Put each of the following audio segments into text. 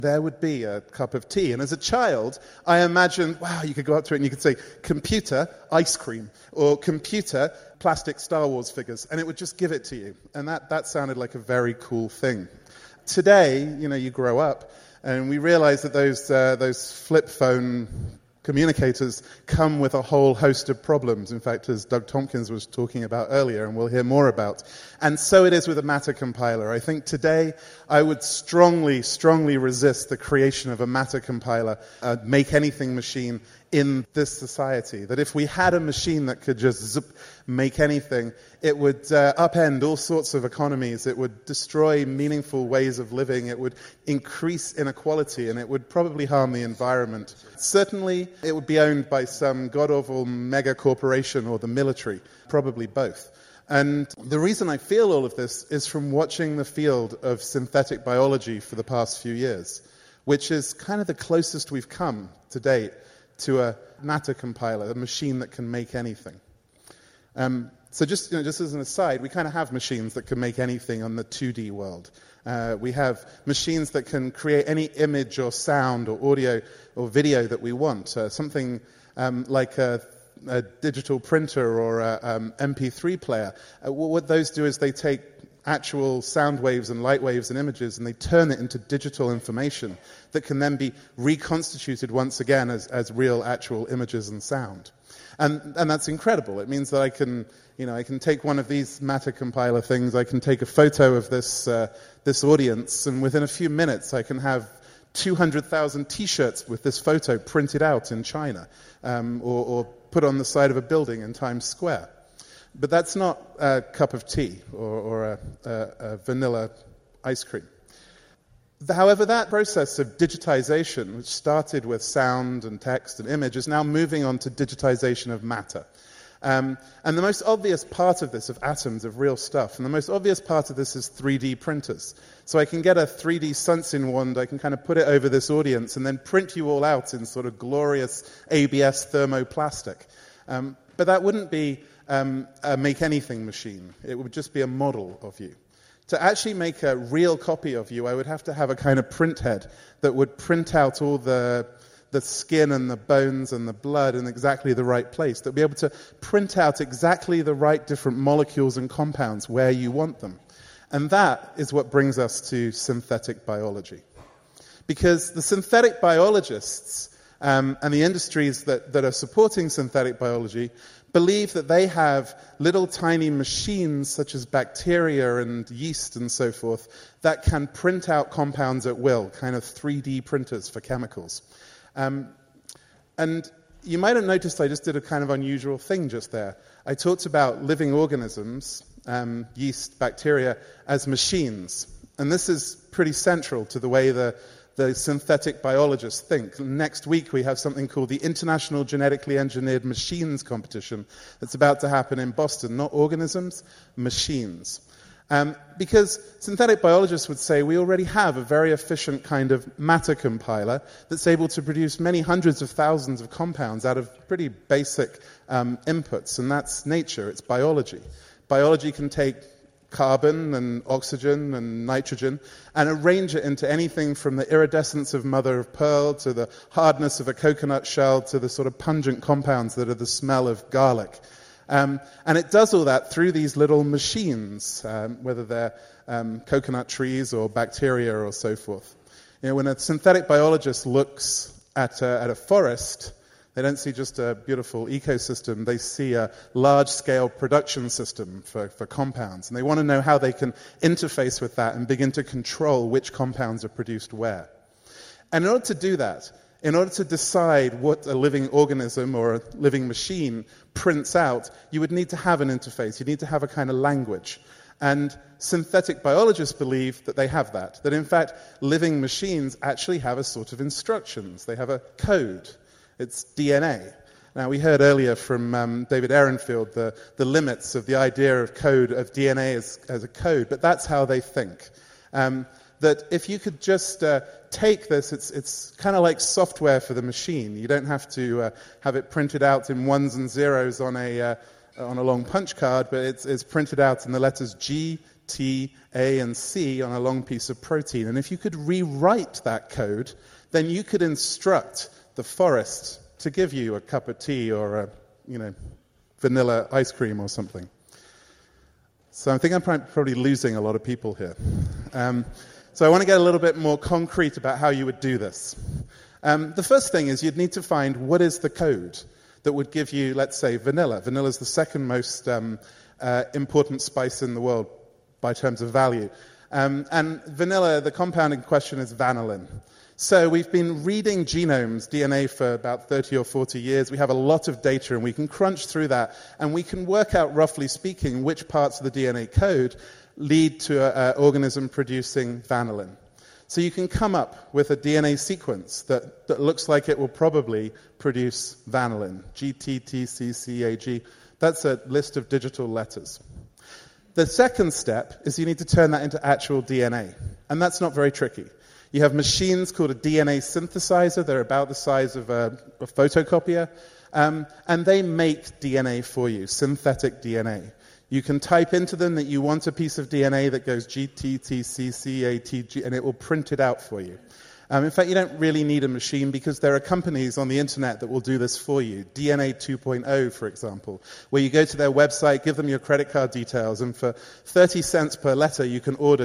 there would be a cup of tea. And as a child, I imagined, wow, you could go up to it and you could say, computer, ice cream, or computer, plastic Star Wars figures, and it would just give it to you. And that sounded like a very cool thing. Today, you grow up, and we realize that those flip phone communicators come with a whole host of problems. In fact, as Doug Tompkins was talking about earlier, and we'll hear more about. And so it is with a matter compiler. I think today I would strongly, strongly resist the creation of a matter compiler, a make-anything machine in this society. That if we had a machine that could just make anything, it would upend all sorts of economies. It would destroy meaningful ways of living. It would increase inequality, and it would probably harm the environment. Certainly, it would be owned by some god-awful mega corporation or the military, probably both. And the reason I feel all of this is from watching the field of synthetic biology for the past few years, which is kind of the closest we've come to date to a matter compiler, a machine that can make anything. So just as an aside, we kind of have machines that can make anything on the 2D world. We have machines that can create any image or sound or audio or video that we want. Something like a digital printer or a MP3 player. What those do is they take actual sound waves and light waves and images, and they turn it into digital information that can then be reconstituted once again as real, actual images and sound. And that's incredible. It means that I can take one of these matter compiler things, I can take a photo of this audience, and within a few minutes I can have 200,000 T-shirts with this photo printed out in China, or put on the side of a building in Times Square. But that's not a cup of tea or a vanilla ice cream. However, that process of digitization, which started with sound and text and image, is now moving on to digitization of matter. And the most obvious part of this, of atoms, of real stuff, and the most obvious part of this is 3D printers. So I can get a 3D Sunsin wand, I can kind of put it over this audience and then print you all out in sort of glorious ABS thermoplastic. But that wouldn't be a make-anything machine. It would just be a model of you. To actually make a real copy of you, I would have to have a kind of print head that would print out all the skin and the bones and the blood in exactly the right place, that would be able to print out exactly the right different molecules and compounds where you want them. And that is what brings us to synthetic biology. Because the synthetic biologists and the industries that are supporting synthetic biology believe that they have little tiny machines such as bacteria and yeast and so forth that can print out compounds at will, kind of 3D printers for chemicals. And you might have noticed I just did a kind of unusual thing just there. I talked about living organisms, yeast, bacteria, as machines. And this is pretty central to the way the synthetic biologists think. Next week we have something called the International Genetically Engineered Machines Competition that's about to happen in Boston. Not organisms, machines. Because synthetic biologists would say we already have a very efficient kind of matter compiler that's able to produce many hundreds of thousands of compounds out of pretty basic inputs, and that's nature, it's biology. Biology can take carbon and oxygen and nitrogen and arrange it into anything from the iridescence of mother of pearl to the hardness of a coconut shell to the sort of pungent compounds that are the smell of garlic. And it does all that through these little machines, whether they're coconut trees or bacteria or so forth. When a synthetic biologist looks at a forest, they don't see just a beautiful ecosystem. They see a large-scale production system for compounds. And they want to know how they can interface with that and begin to control which compounds are produced where. And in order to do that, in order to decide what a living organism or a living machine prints out, you would need to have an interface. You need to have a kind of language. And synthetic biologists believe that they have that. That in fact, living machines actually have a sort of instructions. They have a code. It's DNA. Now, we heard earlier from David Ehrenfield the limits of the idea of code, of DNA as a code, but that's how they think. That if you could just take this, it's kind of like software for the machine. You don't have to have it printed out in ones and zeros on a long punch card, but it's printed out in the letters G, T, A, and C on a long piece of protein. And if you could rewrite that code, then you could instruct the forest to give you a cup of tea or a, vanilla ice cream or something. So I think I'm probably losing a lot of people here. So I want to get a little bit more concrete about how you would do this. The first thing is you'd need to find what is the code that would give you, let's say, vanilla. Vanilla is the second most important spice in the world by terms of value. And vanilla, the compound in question is vanillin. So we've been reading genomes, DNA, for about 30 or 40 years. We have a lot of data, and we can crunch through that, and we can work out, roughly speaking, which parts of the DNA code lead to an organism producing vanillin. So you can come up with a DNA sequence that looks like it will probably produce vanillin, GTTCCAG. That's a list of digital letters. The second step is you need to turn that into actual DNA, and that's not very tricky. You have machines called a DNA synthesizer. They're about the size of a photocopier, and they make DNA for you, synthetic DNA. You can type into them that you want a piece of DNA that goes GTTCCATG, and it will print it out for you. In fact, you don't really need a machine because there are companies on the internet that will do this for you. DNA 2.0, for example, where you go to their website, give them your credit card details, and for 30 cents per letter, you can order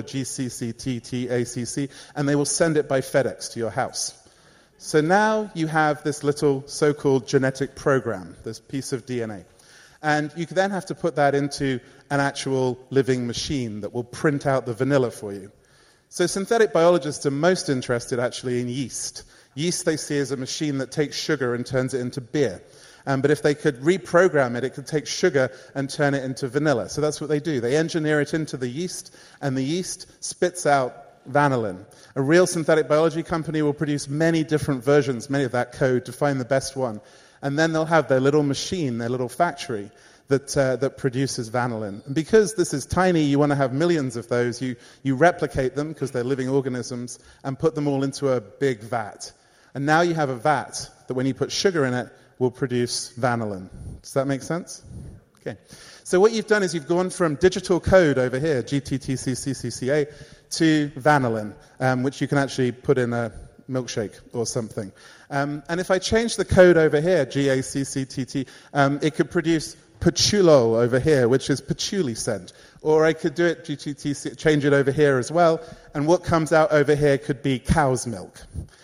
GCCTTACC, and they will send it by FedEx to your house. So now you have this little so-called genetic program, this piece of DNA. And you then have to put that into an actual living machine that will print out the vanilla for you. So synthetic biologists are most interested actually in yeast. Yeast they see as a machine that takes sugar and turns it into beer. But if they could reprogram it, it could take sugar and turn it into vanilla. So that's what they do. They engineer it into the yeast, and the yeast spits out vanillin. A real synthetic biology company will produce many different versions, many of that code, to find the best one. And then they'll have their little machine, their little factory, that produces vanillin. And because this is tiny, you want to have millions of those. You replicate them, because they're living organisms, and put them all into a big vat. And now you have a vat that, when you put sugar in it, will produce vanillin. Does that make sense? Okay. So what you've done is you've gone from digital code over here, GTTCCCA, to vanillin, which you can actually put in a milkshake or something. And if I change the code over here, GACCTT, it could produce patchoulol over here, which is patchouli scent. Or I could do it, GTTC, change it over here as well, and what comes out over here could be cow's milk.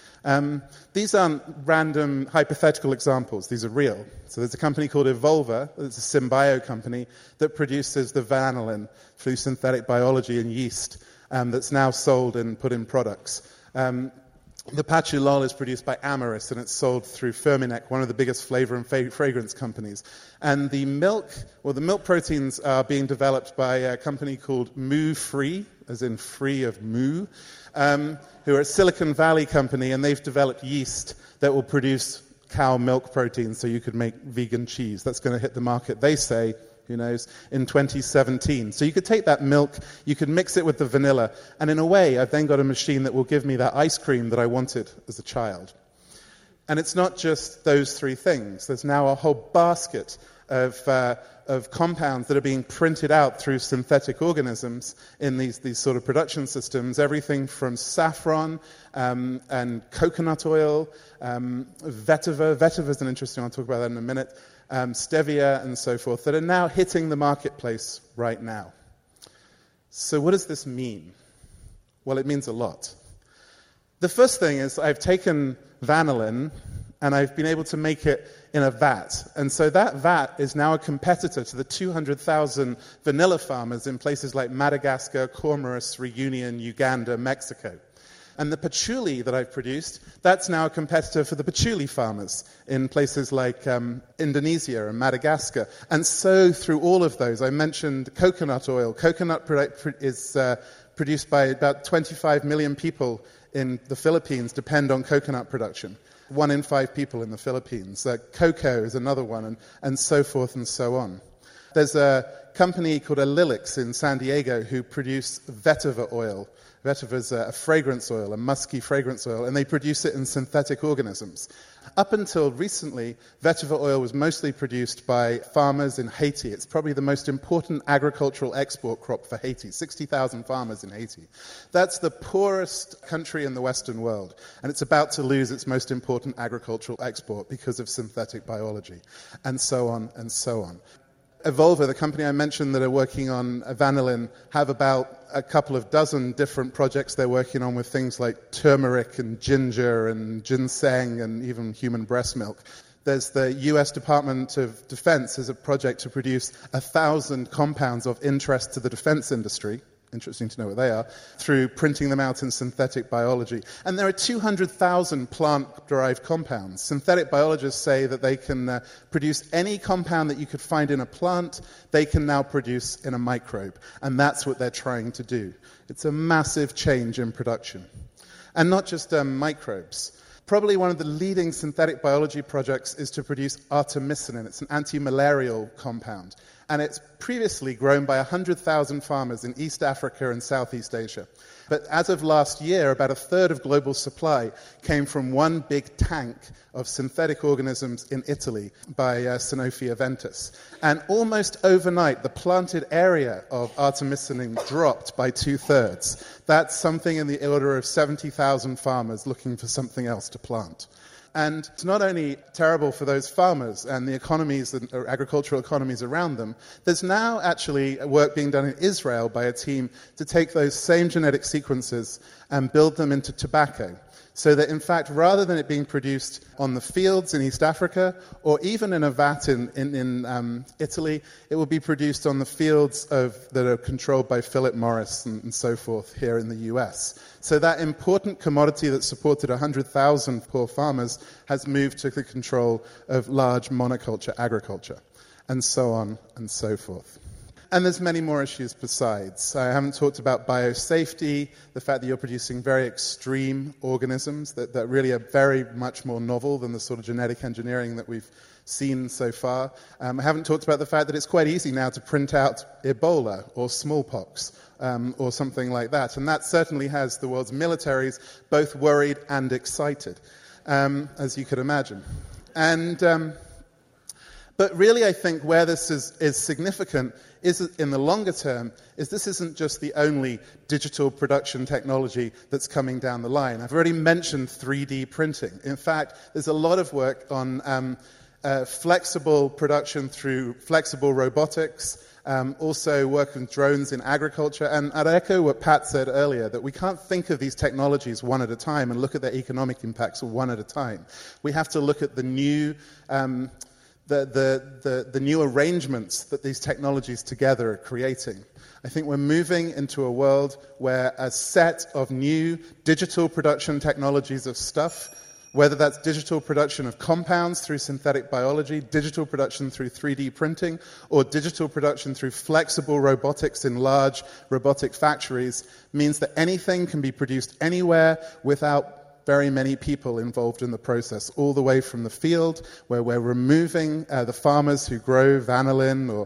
These aren't random hypothetical examples. These are real. So there's a company called Evolva, it's a Symbio company, that produces the vanillin through synthetic biology and yeast, that's now sold and put in products. The patchoulol is produced by Amyris, and it's sold through Firmenich, one of the biggest flavor and fragrance companies. And the milk proteins are being developed by a company called Moo Free, as in free of moo, who are a Silicon Valley company, and they've developed yeast that will produce cow milk protein so you could make vegan cheese. That's going to hit the market, they say, who knows, in 2017. So you could take that milk, you could mix it with the vanilla, and in a way, I've then got a machine that will give me that ice cream that I wanted as a child. And it's not just those three things. There's now a whole basket of compounds that are being printed out through synthetic organisms in these sort of production systems. Everything from saffron and coconut oil, vetiver. Vetiver is an interesting one. I'll talk about that in a minute. Stevia and so forth, that are now hitting the marketplace right now. So what does this mean? Well, it means a lot. The first thing is I've taken vanillin and I've been able to make it in a vat. And so that vat is now a competitor to the 200,000 vanilla farmers in places like Madagascar, Comoros, Reunion, Uganda, Mexico. And the patchouli that I've produced, that's now a competitor for the patchouli farmers in places like Indonesia and Madagascar. And so through all of those, I mentioned coconut oil. Coconut is produced by about 25 million people in the Philippines depend on coconut production. 1 in 5 people in the Philippines. Cocoa is another one, and so forth and so on. There's a company called Alilix in San Diego who produce vetiver oil. Vetiver is a fragrance oil, a musky fragrance oil, and they produce it in synthetic organisms. Up until recently, vetiver oil was mostly produced by farmers in Haiti. It's probably the most important agricultural export crop for Haiti, 60,000 farmers in Haiti. That's the poorest country in the Western world, and it's about to lose its most important agricultural export because of synthetic biology, and so on and so on. Evolva, the company I mentioned that are working on vanillin, have about a couple of dozen different projects they're working on with things like turmeric and ginger and ginseng and even human breast milk. There's the US Department of Defense has a project to produce 1,000 compounds of interest to the defense industry. Interesting to know what they are, through printing them out in synthetic biology. And there are 200,000 plant-derived compounds. Synthetic biologists say that they can produce any compound that you could find in a plant, they can now produce in a microbe. And that's what they're trying to do. It's a massive change in production. And not just microbes. Probably one of the leading synthetic biology projects is to produce artemisinin. It's an anti-malarial compound. And it's previously grown by 100,000 farmers in East Africa and Southeast Asia. But as of last year, about a third of global supply came from one big tank of synthetic organisms in Italy by Sanofi Aventis. And almost overnight, the planted area of artemisinin dropped by 2/3. That's something in the order of 70,000 farmers looking for something else to plant. And it's not only terrible for those farmers and the economies, or agricultural economies around them, there's now actually work being done in Israel by a team to take those same genetic sequences and build them into tobacco. So that, in fact, rather than it being produced on the fields in East Africa or even in a vat in Italy, it will be produced on the fields that are controlled by Philip Morris and so forth here in the US. So that important commodity that supported 100,000 poor farmers has moved to the control of large monoculture agriculture, and so on and so forth. And there's many more issues besides. I haven't talked about biosafety, the fact that you're producing very extreme organisms that really are very much more novel than the sort of genetic engineering that we've seen so far. I haven't talked about the fact that it's quite easy now to print out Ebola or smallpox or something like that. And that certainly has the world's militaries both worried and excited, as you could imagine. But really, I think where this is significant is in the longer term is this isn't just the only digital production technology that's coming down the line. I've already mentioned 3D printing. In fact, there's a lot of work on flexible production through flexible robotics, also work with drones in agriculture. And I'd echo what Pat said earlier, that we can't think of these technologies one at a time and look at their economic impacts one at a time. We have to look at the new the new arrangements that these technologies together are creating. I think we're moving into a world where a set of new digital production technologies of stuff, whether that's digital production of compounds through synthetic biology, digital production through 3D printing, or digital production through flexible robotics in large robotic factories, means that anything can be produced anywhere without very many people involved in the process, all the way from the field, where we're removing the farmers who grow vanilla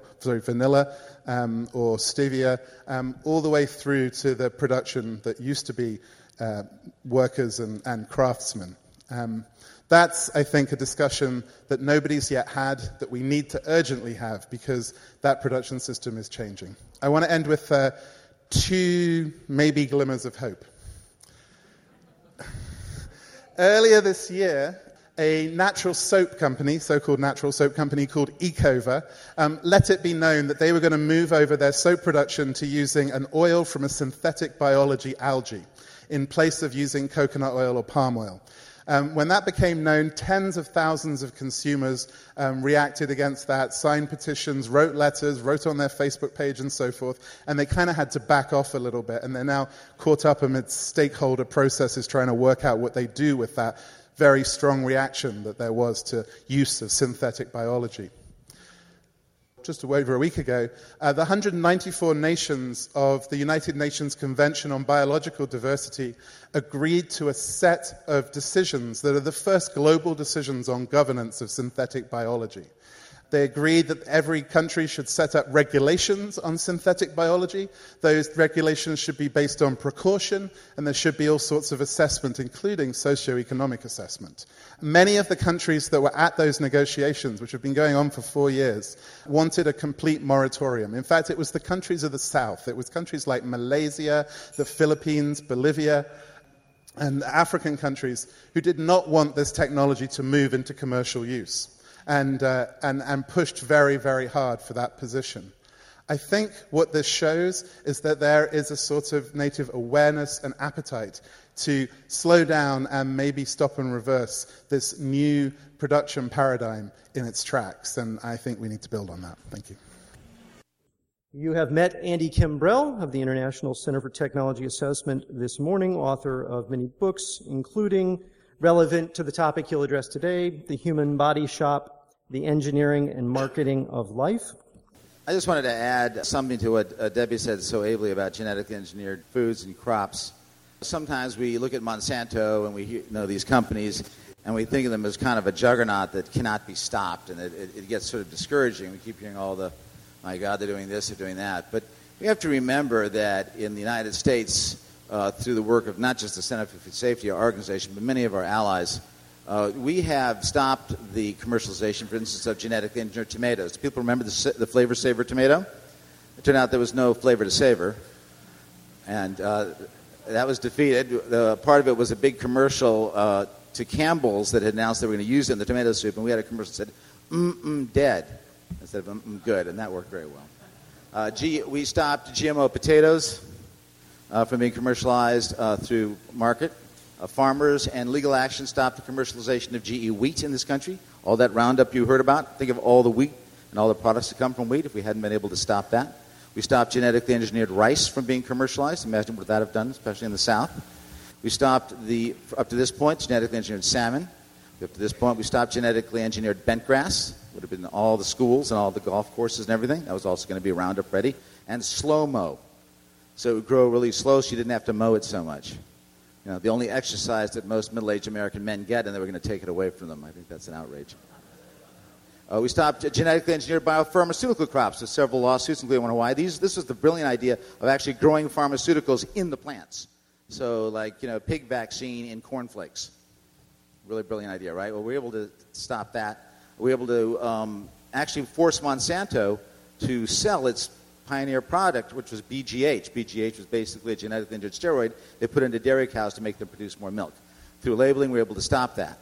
or stevia, all the way through to the production that used to be workers and craftsmen. That's, I think, a discussion that nobody's yet had, that we need to urgently have, because that production system is changing. I want to end with two maybe glimmers of hope. Earlier this year, a natural soap company, so-called natural soap company called Ecova, let it be known that they were going to move over their soap production to using an oil from a synthetic biology algae in place of using coconut oil or palm oil. When that became known, tens of thousands of consumers reacted against that, signed petitions, wrote letters, wrote on their Facebook page and so forth, and they kind of had to back off a little bit, and they're now caught up amidst stakeholder processes trying to work out what they do with that very strong reaction that there was to use of synthetic biology. Just over a week ago, the 194 nations of the United Nations Convention on Biological Diversity agreed to a set of decisions that are the first global decisions on governance of synthetic biology. They agreed that every country should set up regulations on synthetic biology. Those regulations should be based on precaution, and there should be all sorts of assessment, including socioeconomic assessment. Many of the countries that were at those negotiations, which have been going on for 4 years, wanted a complete moratorium. In fact, it was the countries of the South. It was countries like Malaysia, the Philippines, Bolivia, and African countries who did not want this technology to move into commercial use. And pushed very, very hard for that position. I think what this shows is that there is a sort of native awareness and appetite to slow down and maybe stop and reverse this new production paradigm in its tracks. And I think we need to build on that. Thank you. You have met Andy Kimbrell of the International Center for Technology Assessment this morning, author of many books, including, relevant to the topic he'll address today, The Human Body Shop, The Engineering and Marketing of Life. I just wanted to add something to what Debbie said so ably about genetically engineered foods and crops. Sometimes we look at Monsanto and we know these companies and we think of them as kind of a juggernaut that cannot be stopped, and it gets sort of discouraging. We keep hearing all the, my God, they're doing this, they're doing that. But we have to remember that in the United States, through the work of not just the Center for Food Safety, our organization, but many of our allies, we have stopped the commercialization, for instance, of genetically engineered tomatoes. Do people remember the Flavor Saver tomato? It turned out there was no flavor to savor, and that was defeated. Part of it was a big commercial to Campbell's that had announced they were going to use it in the tomato soup, and we had a commercial that said, dead, instead of good, and that worked very well. We stopped GMO potatoes from being commercialized through market. Farmers and legal action stopped the commercialization of GE wheat in this country. All that Roundup you heard about, think of all the wheat and all the products that come from wheat if we hadn't been able to stop that. We stopped genetically engineered rice from being commercialized. Imagine what that would have done, especially in the South. We stopped up to this point, genetically engineered salmon. Up to this point, we stopped genetically engineered bent grass. Would have been in all the schools and all the golf courses and everything. That was also going to be Roundup ready. And slow mow. So it would grow really slow so you didn't have to mow it so much. You know, the only exercise that most middle-aged American men get, and they were going to take it away from them. I think that's an outrage. We stopped genetically engineered biopharmaceutical crops with several lawsuits, including one in Hawaii. This was the brilliant idea of actually growing pharmaceuticals in the plants. So, like, pig vaccine in cornflakes. Really brilliant idea, right? Well, we were able to stop that. We were able to actually force Monsanto to sell its pioneer product, which was BGH. BGH was basically a genetically engineered steroid they put into dairy cows to make them produce more milk. Through labeling, we were able to stop that.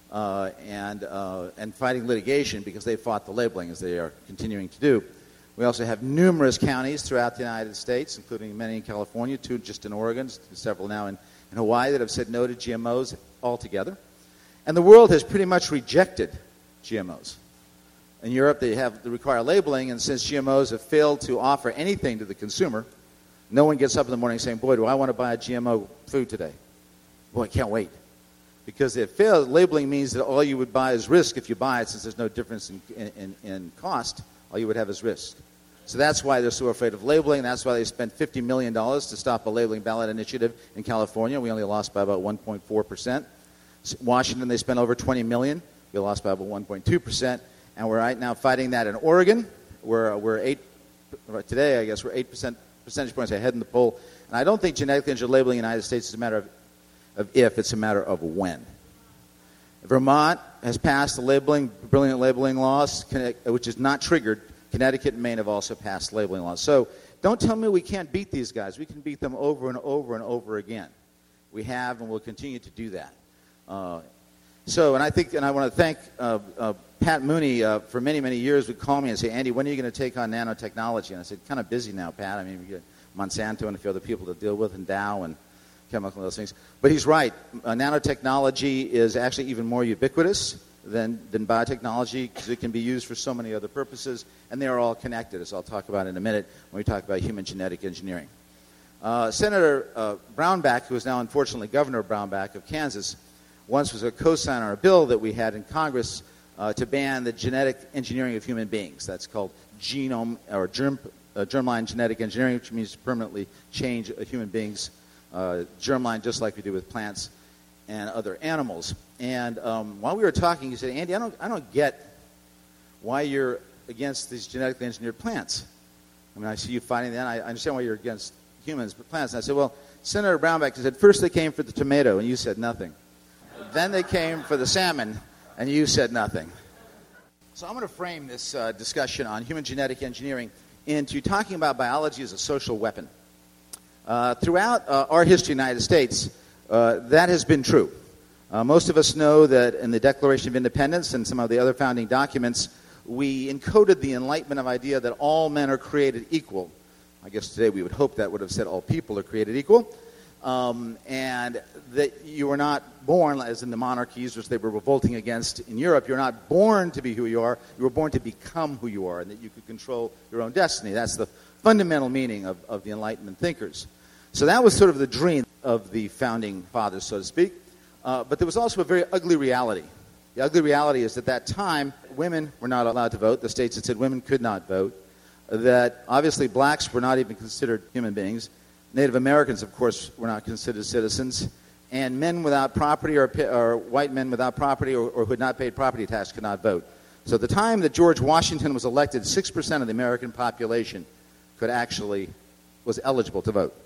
And fighting litigation because they fought the labeling, as they are continuing to do. We also have numerous counties throughout the United States, including many in California, 2 just in Oregon, several now in Hawaii, that have said no to GMOs altogether. And the world has pretty much rejected GMOs. In Europe, they require labeling, and since GMOs have failed to offer anything to the consumer, no one gets up in the morning saying, boy, do I want to buy a GMO food today. Boy, I can't wait. Because if failed, labeling means that all you would buy is risk if you buy it, since there's no difference in cost, all you would have is risk. So that's why they're so afraid of labeling. That's why they spent $50 million to stop a labeling ballot initiative in California. We only lost by about 1.4%. Washington, they spent over $20 million. We lost by about 1.2%. And we're right now fighting that in Oregon. Today, I guess, we're 8 percentage points ahead in the poll. And I don't think genetically engineered labeling in the United States is a matter of if, it's a matter of when. Vermont has passed the brilliant labeling laws, which is not triggered. Connecticut and Maine have also passed labeling laws. So don't tell me we can't beat these guys. We can beat them over and over and over again. We have and will continue to do that. And I want to thank Pat Mooney. For many, many years would call me and say, Andy, when are you going to take on nanotechnology? And I said, kind of busy now, Pat. I mean, we get Monsanto and a few other people to deal with, and Dow and chemical and those things. But he's right. Nanotechnology is actually even more ubiquitous than biotechnology because it can be used for so many other purposes, and they are all connected, as I'll talk about in a minute when we talk about human genetic engineering. Senator Brownback, who is now unfortunately Governor Brownback of Kansas, once was a co-signer on a bill that we had in Congress to ban the genetic engineering of human beings. That's called germline genetic engineering, which means to permanently change a human being's germline, just like we do with plants and other animals. And while we were talking, he said, Andy, I don't get why you're against these genetically engineered plants. I mean, I see you fighting that. I understand why you're against humans, but plants. And I said, well, Senator Brownback said, first they came for the tomato, and you said nothing. Then they came for the salmon, and you said nothing. So I'm going to frame this discussion on human genetic engineering into talking about biology as a social weapon. Throughout our history in the United States, that has been true. Most of us know that in the Declaration of Independence and some of the other founding documents, we encoded the Enlightenment of idea that all men are created equal. I guess today we would hope that would have said all people are created equal. And that you were not born, as in the monarchies, which they were revolting against in Europe, you're not born to be who you are, you were born to become who you are, and that you could control your own destiny. That's the fundamental meaning of the Enlightenment thinkers. So that was sort of the dream of the founding fathers, so to speak. But there was also a very ugly reality. The ugly reality is at that time, women were not allowed to vote. The states had said women could not vote. That obviously blacks were not even considered human beings. Native Americans, of course, were not considered citizens. And men without property or white men without property or who had not paid property tax could not vote. So at the time that George Washington was elected, 6% of the American population was eligible to vote.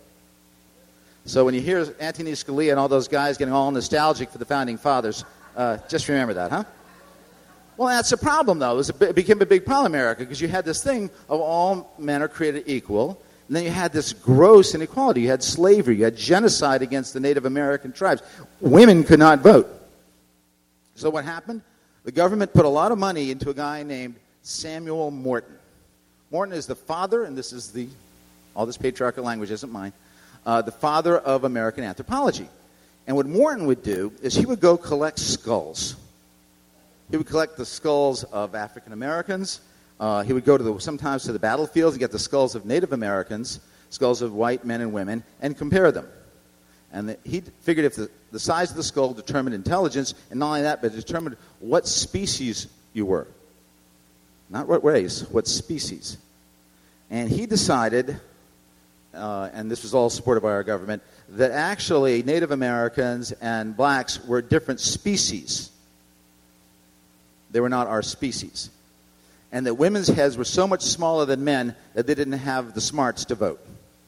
So when you hear Anthony Scalia and all those guys getting all nostalgic for the founding fathers, just remember that, huh? Well, that's a problem, though. It became a big problem in America because you had this thing of all men are created equal, and then you had this gross inequality. You had slavery. You had genocide against the Native American tribes. Women could not vote. So what happened? The government put a lot of money into a guy named Samuel Morton. Morton is the father, and all this patriarchal language isn't mine, the father of American anthropology. And what Morton would do is he would go collect skulls. He would collect the skulls of African Americans. He would go sometimes to the battlefields and get the skulls of Native Americans, skulls of white men and women, and compare them. And he figured if the size of the skull determined intelligence, and not only that, but determined what species you were. Not what race, what species. And he decided, and this was all supported by our government, that actually Native Americans and blacks were different species. They were not our species. And that women's heads were so much smaller than men that they didn't have the smarts to vote.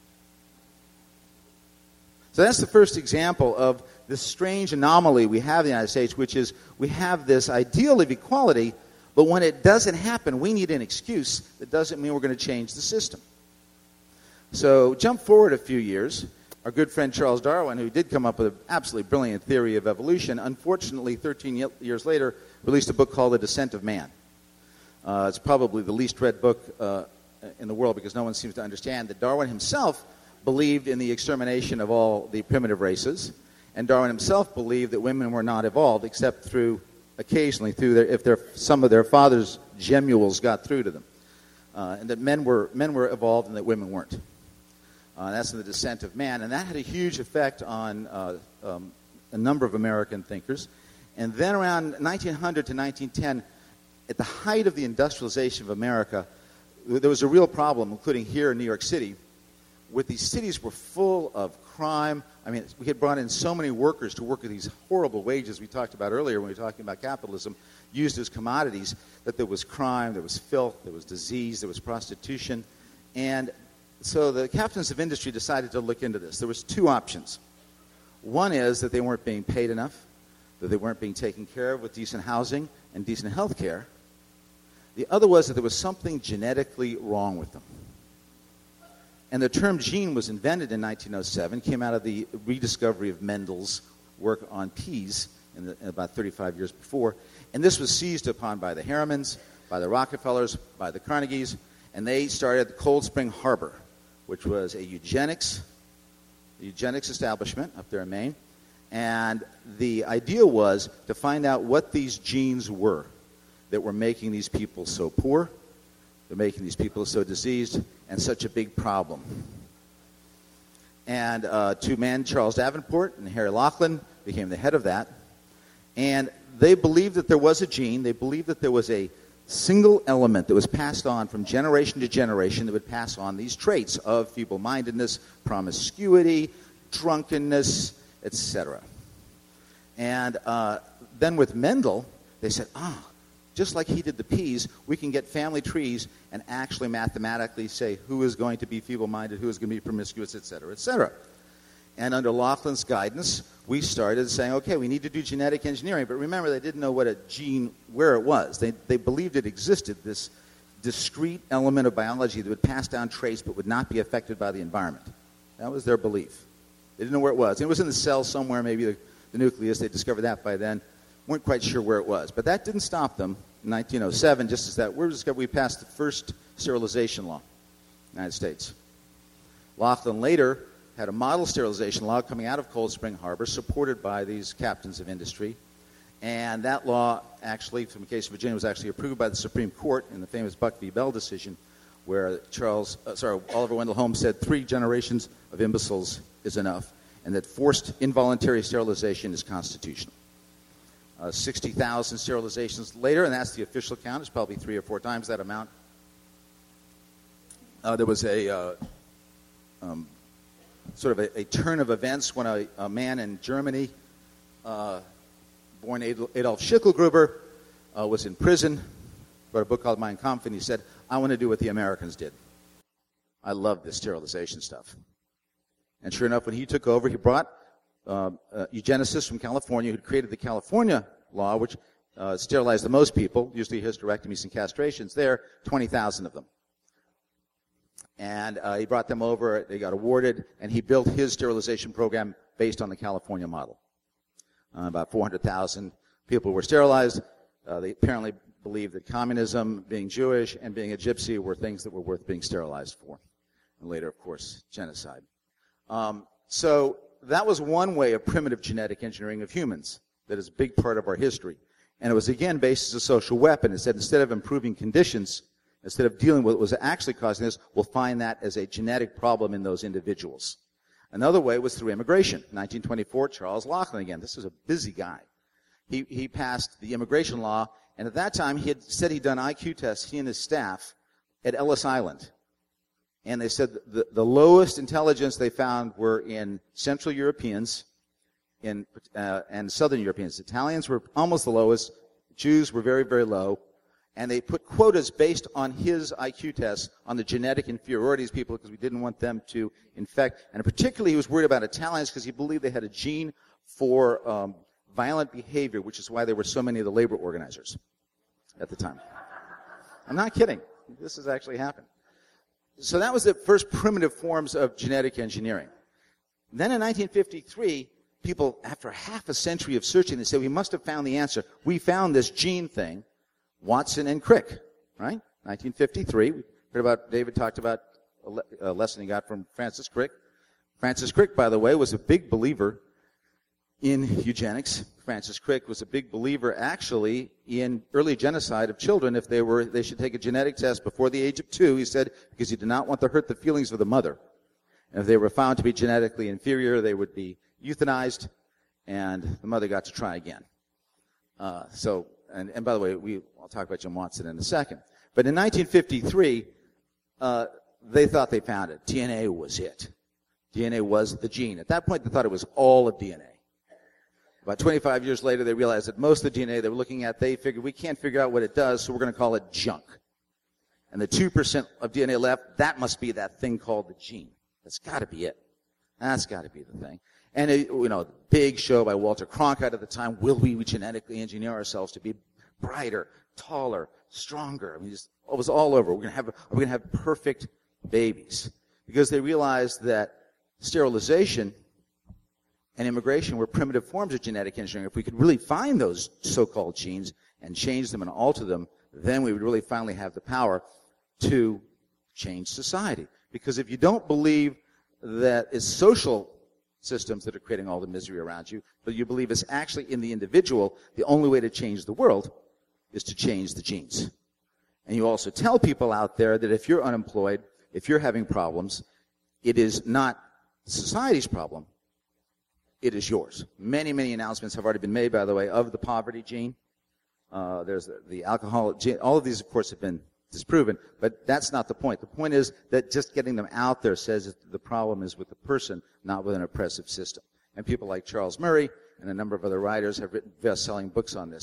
So that's the first example of this strange anomaly we have in the United States, which is we have this ideal of equality, but when it doesn't happen, we need an excuse. That doesn't mean we're going to change the system. So jump forward a few years. Our good friend Charles Darwin, who did come up with an absolutely brilliant theory of evolution, unfortunately 13 years later released a book called The Descent of Man. It's probably the least read book in the world because no one seems to understand that Darwin himself believed in the extermination of all the primitive races, and Darwin himself believed that women were not evolved except occasionally if some of their father's gemules got through to them, and that men were evolved and that women weren't. That's in The Descent of Man, and that had a huge effect on a number of American thinkers. And then around 1900 to 1910, at the height of the industrialization of America, there was a real problem, including here in New York City, where these cities were full of crime. I mean, we had brought in so many workers to work at these horrible wages we talked about earlier when we were talking about capitalism, used as commodities, that there was crime, there was filth, there was disease, there was prostitution. And so the captains of industry decided to look into this. There was two options. One is that they weren't being paid enough, that they weren't being taken care of with decent housing and decent health care. The other was that there was something genetically wrong with them. And the term gene was invented in 1907, came out of the rediscovery of Mendel's work on peas in about 35 years before. And this was seized upon by the Harrimans, by the Rockefellers, by the Carnegies, and they started Cold Spring Harbor, which was a eugenics establishment up there in Maine. And the idea was to find out what these genes were that were making these people so poor, they're making these people so diseased, and such a big problem. And two men, Charles Davenport and Harry Laughlin, became the head of that. And they believed that there was a gene. They believed that there was a single element that was passed on from generation to generation that would pass on these traits of feeble-mindedness, promiscuity, drunkenness, etc. And then with Mendel, they said, just like he did the peas, we can get family trees and actually mathematically say who is going to be feeble-minded, who is going to be promiscuous, et cetera, et cetera. And under Laughlin's guidance, we started saying, okay, we need to do genetic engineering. But remember, they didn't know what a gene, where it was. They believed it existed, this discrete element of biology that would pass down traits but would not be affected by the environment. That was their belief. They didn't know where it was. It was in the cell somewhere, maybe the nucleus. They discovered that by then. Weren't quite sure where it was. But that didn't stop them. In 1907, just as that word was discovered, we passed the first sterilization law in the United States. Laughlin later had a model sterilization law coming out of Cold Spring Harbor, supported by these captains of industry. And that law actually, from the case of Virginia, was actually approved by the Supreme Court in the famous Buck v. Bell decision, where Oliver Wendell Holmes said 3 generations of imbeciles is enough, and that forced involuntary sterilization is constitutional. 60,000 sterilizations later, and that's the official count. It's probably 3 or 4 times that amount. There was a sort of a turn of events when a man in Germany, born Adolf Schicklgruber, was in prison, wrote a book called Mein Kampf, and he said, I want to do what the Americans did. I love this sterilization stuff. And sure enough, when he took over, he brought eugenicists from California who created the California law, which sterilized the most people, usually hysterectomies and castrations there, 20,000 of them. And he brought them over, they got awarded, and he built his sterilization program based on the California model. About 400,000 people were sterilized. They apparently believed that communism, being Jewish, and being a gypsy were things that were worth being sterilized for. And later, of course, genocide. So that was one way of primitive genetic engineering of humans that is a big part of our history. And it was, again, based as a social weapon. It said instead of improving conditions, instead of dealing with what was actually causing this, we'll find that as a genetic problem in those individuals. Another way was through immigration. 1924, Charles Laughlin again. This is a busy guy. He passed the immigration law, and at that time he had said he'd done IQ tests, he and his staff, at Ellis Island. And they said the lowest intelligence they found were in Central Europeans and Southern Europeans. Italians were almost the lowest. Jews were very, very low. And they put quotas based on his IQ tests on the genetic inferiorities people because we didn't want them to infect. And particularly he was worried about Italians because he believed they had a gene for violent behavior, which is why there were so many of the labor organizers at the time. I'm not kidding. This has actually happened. So that was the first primitive forms of genetic engineering. Then in 1953, people, after half a century of searching, they said, we must have found the answer. We found this gene thing. Watson and Crick, right? 1953. We heard about, David talked about a lesson he got from Francis Crick. Francis Crick, by the way, was a big believer in eugenics. Francis Crick was a big believer, actually, in early genocide of children. If they should take a genetic test before the age of 2, he said, because he did not want to hurt the feelings of the mother. And if they were found to be genetically inferior, they would be euthanized, and the mother got to try again. And by the way, I'll talk about Jim Watson in a second. But in 1953, they thought they found it. DNA was it. DNA was the gene. At that point, they thought it was all of DNA. About 25 years later, they realized that most of the DNA they were looking at, they figured we can't figure out what it does, so we're going to call it junk. And the 2% of DNA left, that must be that thing called the gene. That's got to be it. That's got to be the thing. And, the big show by Walter Cronkite at the time, will we genetically engineer ourselves to be brighter, taller, stronger? I mean, it was all over. We're going to have perfect babies. Because they realized that sterilization and immigration were primitive forms of genetic engineering. If we could really find those so-called genes and change them and alter them, then we would really finally have the power to change society. Because if you don't believe that it's social systems that are creating all the misery around you, but you believe it's actually in the individual, the only way to change the world is to change the genes. And you also tell people out there that if you're unemployed, if you're having problems, it is not society's problem. It is yours. Many, many announcements have already been made, by the way, of the poverty gene. There's the alcohol gene. All of these, of course, have been disproven, but that's not the point. The point is that just getting them out there says that the problem is with the person, not with an oppressive system. And people like Charles Murray and a number of other writers have written best-selling books on this.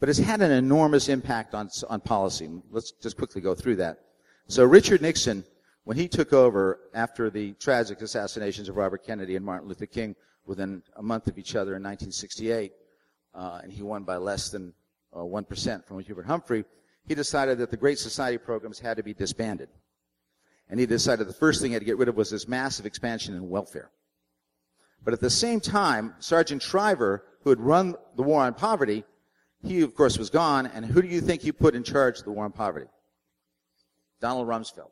but it's had an enormous impact on policy. Let's just quickly go through that. So Richard Nixon, when he took over after the tragic assassinations of Robert Kennedy and Martin Luther King within a month of each other in 1968, and he won by less than 1% from Hubert Humphrey, he decided that the Great Society programs had to be disbanded. And he decided the first thing he had to get rid of was this massive expansion in welfare. But at the same time, Sergeant Shriver, who had run the war on poverty, he, of course, was gone. And who do you think he put in charge of the war on poverty? Donald Rumsfeld.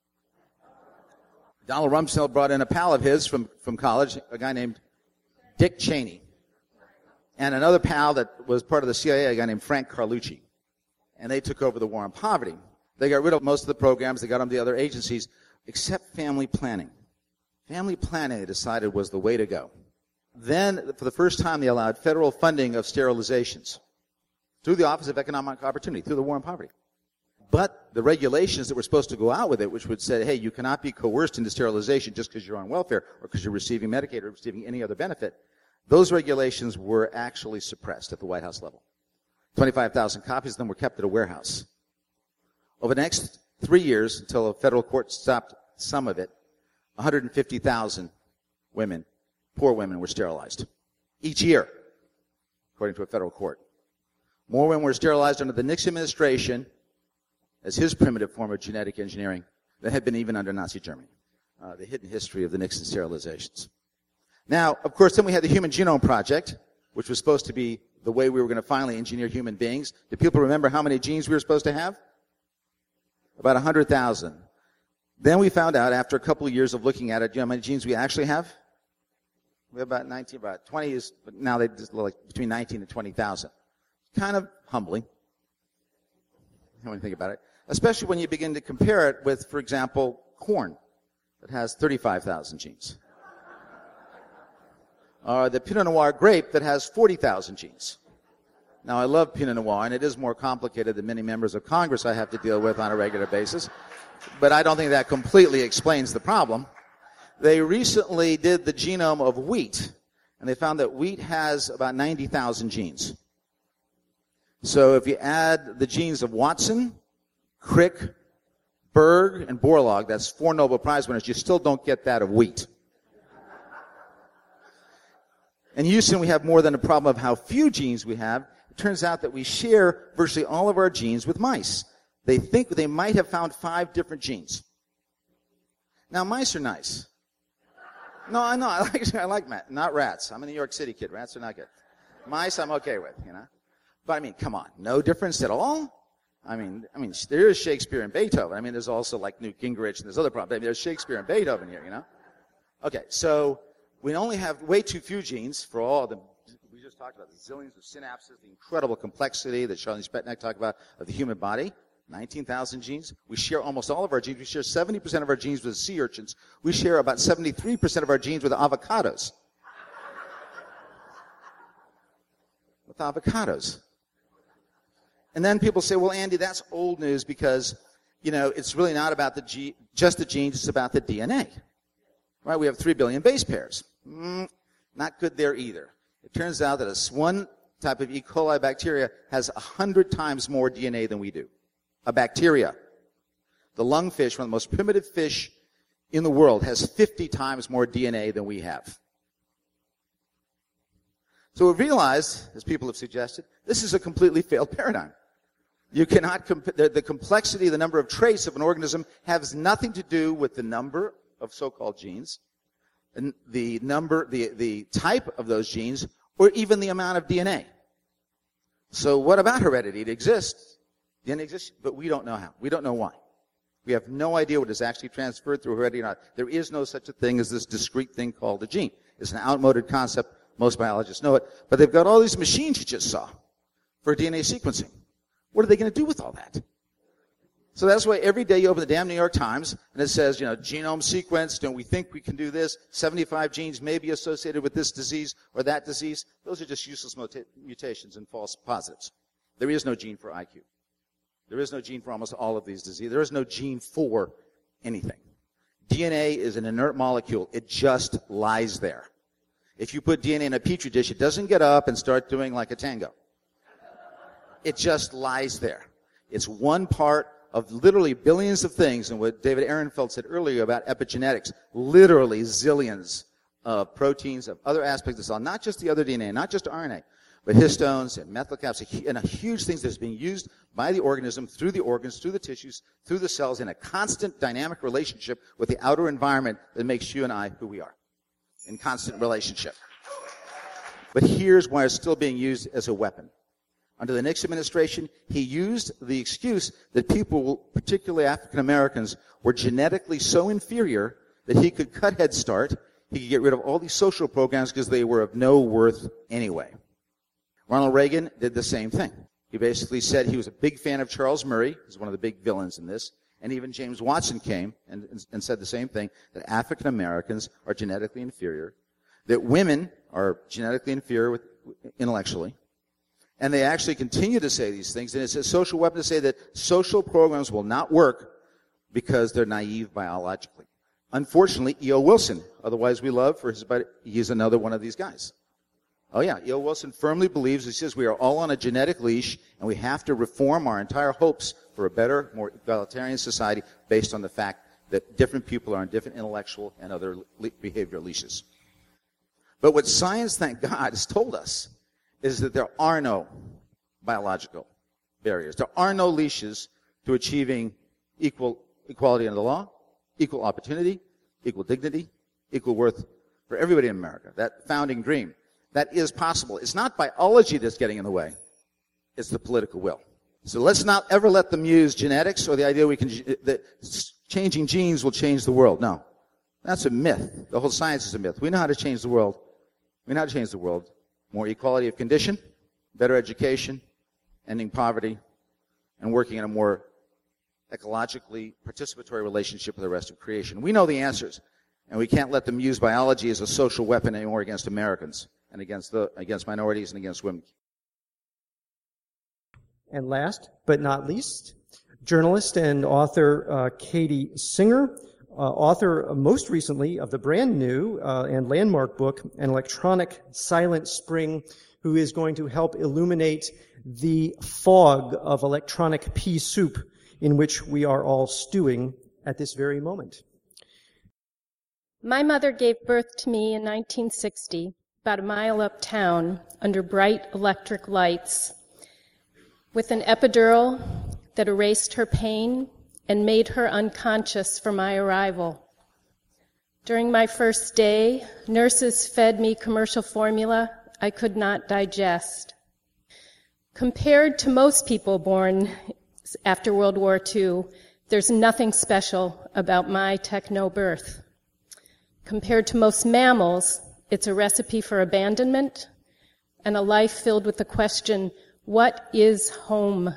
Donald Rumsfeld brought in a pal of his from college, a guy named Dick Cheney, and another pal that was part of the CIA, a guy named Frank Carlucci. And they took over the war on poverty. They got rid of most of the programs. They got them to the other agencies, except family planning. Family planning, they decided, was the way to go. Then, for the first time, they allowed federal funding of sterilizations through the Office of Economic Opportunity, through the war on poverty. But the regulations that were supposed to go out with it, which would say, hey, you cannot be coerced into sterilization just because you're on welfare or because you're receiving Medicaid or receiving any other benefit, those regulations were actually suppressed at the White House level. 25,000 copies of them were kept at a warehouse. Over the next 3 years, until a federal court stopped some of it, 150,000 women, poor women, were sterilized each year, according to a federal court. More women were sterilized under the Nixon administration as his primitive form of genetic engineering than had been even under Nazi Germany. The hidden history of the Nixon sterilizations. Now, of course, then we had the Human Genome Project, which was supposed to be the way we were going to finally engineer human beings. Do people remember how many genes we were supposed to have? About 100,000. Then we found out, after a couple of years of looking at it, do you know how many genes we actually have? We have about 19, about 20, but now they just like between 19 and 20,000. Kind of humbling when you think about it, especially when you begin to compare it with, for example, corn that has 35,000 genes. Or the Pinot Noir grape that has 40,000 genes. Now, I love Pinot Noir, and it is more complicated than many members of Congress I have to deal with on a regular basis. But I don't think that completely explains the problem. They recently did the genome of wheat, and they found that wheat has about 90,000 genes. So if you add the genes of Watson, Crick, Berg, and Borlaug, that's 4 Nobel Prize winners, you still don't get that of wheat. In Houston, we have more than a problem of how few genes we have. It turns out that we share virtually all of our genes with mice. They think they might have found 5 different genes. Now, mice are nice. No, I know. I like not rats. I'm a New York City kid. Rats are not good. Mice, I'm okay with, you know. But I mean, come on, no difference at all. I mean, there is Shakespeare and Beethoven. I mean, there's also like Newt Gingrich and there's other problems. I mean, there's Shakespeare and Beethoven here, you know. Okay, so we only have way too few genes for all of them. We just talked about the zillions of synapses, the incredible complexity that Charlie Spetnak talked about of the human body. 19,000 genes. We share almost all of our genes. We share 70% of our genes with sea urchins. We share about 73% of our genes with avocados. With avocados. And then people say, well, Andy, that's old news because, you know, it's really not about just the genes, it's about the DNA. Right? We have 3 billion base pairs. Not good there either. It turns out that one type of E. coli bacteria has 100 times more DNA than we do. A bacteria. The lungfish, one of the most primitive fish in the world, has 50 times more DNA than we have. So we've realized, as people have suggested, this is a completely failed paradigm. You cannot the complexity, the number of traits of an organism has nothing to do with the number of so-called genes, and the type of those genes, or even the amount of DNA. So what about heredity? It exists. DNA exists, but we don't know how. We don't know why. We have no idea what is actually transferred through heredity or not. There is no such a thing as this discrete thing called a gene. It's an outmoded concept. Most biologists know it. But they've got all these machines you just saw for DNA sequencing. What are they going to do with all that? So that's why every day you open the damn New York Times and it says, you know, genome sequence, don't we think we can do this? 75 genes may be associated with this disease or that disease. Those are just useless mutations and false positives. There is no gene for IQ. There is no gene for almost all of these diseases. There is no gene for anything. DNA is an inert molecule. It just lies there. If you put DNA in a petri dish, it doesn't get up and start doing like a tango. It just lies there. It's one part of literally billions of things, and what David Ehrenfeld said earlier about epigenetics, literally zillions of proteins, of other aspects of the cell, not just the other DNA, not just RNA, but histones and methyl capsid, and a huge things that's being used by the organism through the organs, through the tissues, through the cells, in a constant dynamic relationship with the outer environment that makes you and I who we are, in constant relationship. But here's why it's still being used as a weapon. Under the Nixon administration, he used the excuse that people, particularly African Americans, were genetically so inferior that he could cut Head Start, he could get rid of all these social programs because they were of no worth anyway. Ronald Reagan did the same thing. He basically said he was a big fan of Charles Murray, who's one of the big villains in this, and even James Watson came and said the same thing, that African Americans are genetically inferior, that women are genetically inferior intellectually, and they actually continue to say these things, and it's a social weapon to say that social programs will not work because they're naive biologically. Unfortunately, E.O. Wilson, otherwise we love for his, but he's another one of these guys. Oh yeah, E.O. Wilson firmly believes, he says we are all on a genetic leash and we have to reform our entire hopes for a better, more egalitarian society based on the fact that different people are on different intellectual and other behavioral leashes. But what science, thank God, has told us is that there are no biological barriers. There are no leashes to achieving equality under the law, equal opportunity, equal dignity, equal worth for everybody in America. That founding dream. That is possible. It's not biology that's getting in the way. It's the political will. So let's not ever let them use genetics or the idea that changing genes will change the world. No. That's a myth. The whole science is a myth. We know how to change the world. We know how to change the world. More equality of condition, better education, ending poverty, and working in a more ecologically participatory relationship with the rest of creation. We know the answers, and we can't let them use biology as a social weapon anymore against Americans and against minorities and against women. And last but not least, journalist and author Katie Singer, author most recently of the brand new and landmark book, An Electronic Silent Spring, who is going to help illuminate the fog of electronic pea soup in which we are all stewing at this very moment. My mother gave birth to me in 1960, about a mile uptown, under bright electric lights, with an epidural that erased her pain and made her unconscious for my arrival. During my first day, nurses fed me commercial formula I could not digest. Compared to most people born after World War II, there's nothing special about my techno birth. Compared to most mammals, it's a recipe for abandonment and a life filled with the question, what is home?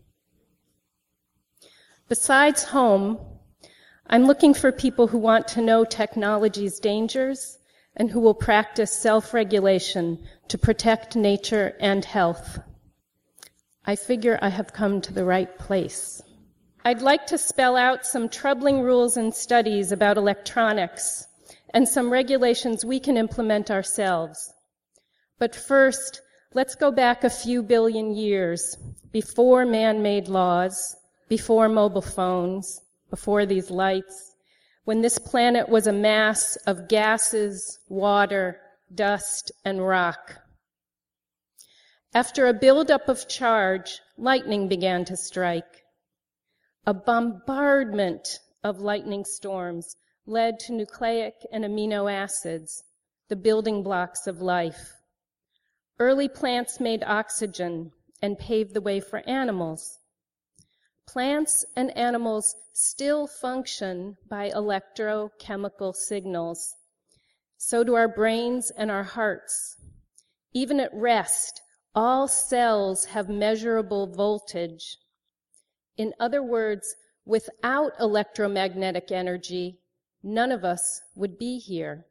Besides home, I'm looking for people who want to know technology's dangers and who will practice self-regulation to protect nature and health. I figure I have come to the right place. I'd like to spell out some troubling rules and studies about electronics and some regulations we can implement ourselves. But first, let's go back a few billion years, before man-made laws, before mobile phones, before these lights, when this planet was a mass of gases, water, dust, and rock. After a buildup of charge, lightning began to strike. A bombardment of lightning storms led to nucleic and amino acids, the building blocks of life. Early plants made oxygen and paved the way for animals. Plants and animals still function by electrochemical signals. So do our brains and our hearts. Even at rest, all cells have measurable voltage. In other words, without electromagnetic energy, none of us would be here.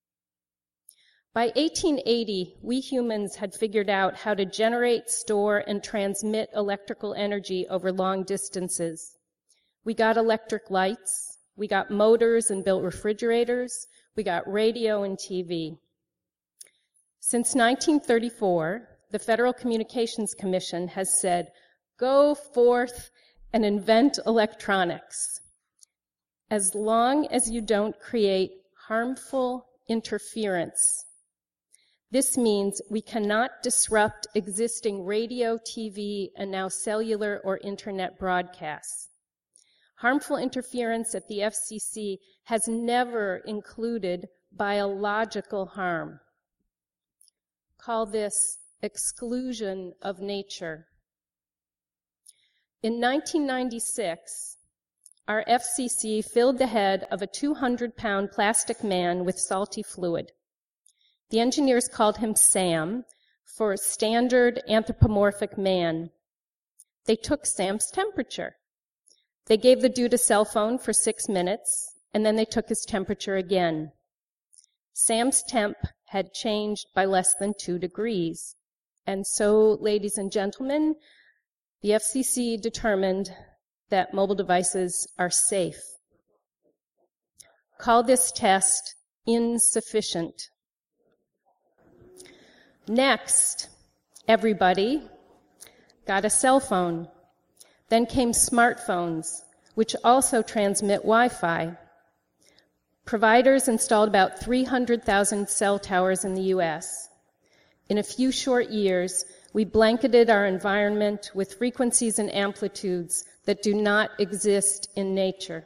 By 1880, we humans had figured out how to generate, store, and transmit electrical energy over long distances. We got electric lights, we got motors and built refrigerators, we got radio and TV. Since 1934, the Federal Communications Commission has said, go forth and invent electronics, as long as you don't create harmful interference. This means we cannot disrupt existing radio, TV, and now cellular or internet broadcasts. Harmful interference at the FCC has never included biological harm. Call this exclusion of nature. In 1996, our FCC filled the head of a 200-pound plastic man with salty fluid. The engineers called him Sam for standard anthropomorphic man. They took Sam's temperature. They gave the dude a cell phone for 6 minutes, and then they took his temperature again. Sam's temp had changed by less than 2 degrees. And so, ladies and gentlemen, the FCC determined that mobile devices are safe. Call this test insufficient. Next, everybody got a cell phone. Then came smartphones, which also transmit Wi-Fi. Providers installed about 300,000 cell towers in the U.S. In a few short years, we blanketed our environment with frequencies and amplitudes that do not exist in nature.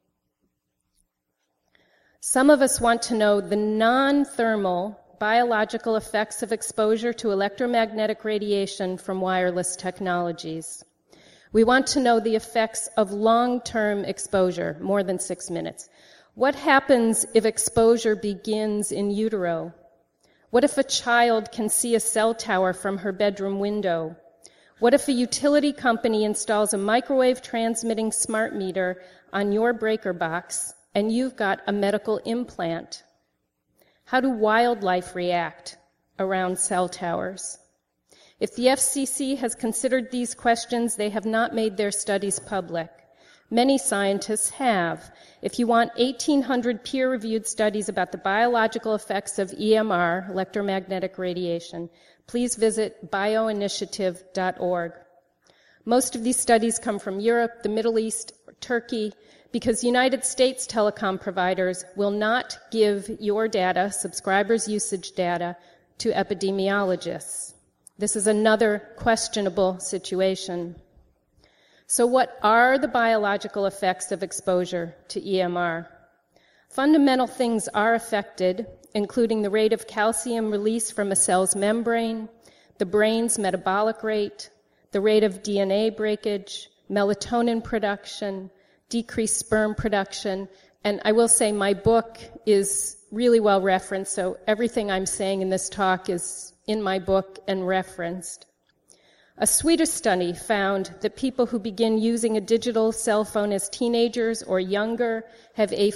Some of us want to know the non-thermal biological effects of exposure to electromagnetic radiation from wireless technologies. We want to know the effects of long-term exposure, more than 6 minutes. What happens if exposure begins in utero? What if a child can see a cell tower from her bedroom window? What if a utility company installs a microwave transmitting smart meter on your breaker box and you've got a medical implant? How do wildlife react around cell towers? If the FCC has considered these questions, they have not made their studies public. Many scientists have. If you want 1,800 peer-reviewed studies about the biological effects of EMR, electromagnetic radiation, please visit bioinitiative.org. Most of these studies come from Europe, the Middle East, or Turkey, because United States telecom providers will not give your data, subscribers' usage data, to epidemiologists. This is another questionable situation. So what are the biological effects of exposure to EMR? Fundamental things are affected, including the rate of calcium release from a cell's membrane, the brain's metabolic rate, the rate of DNA breakage, melatonin production, decreased sperm production. And I will say my book is really well referenced, so everything I'm saying in this talk is in my book and referenced. A Swedish study found that people who begin using a digital cell phone as teenagers or younger have a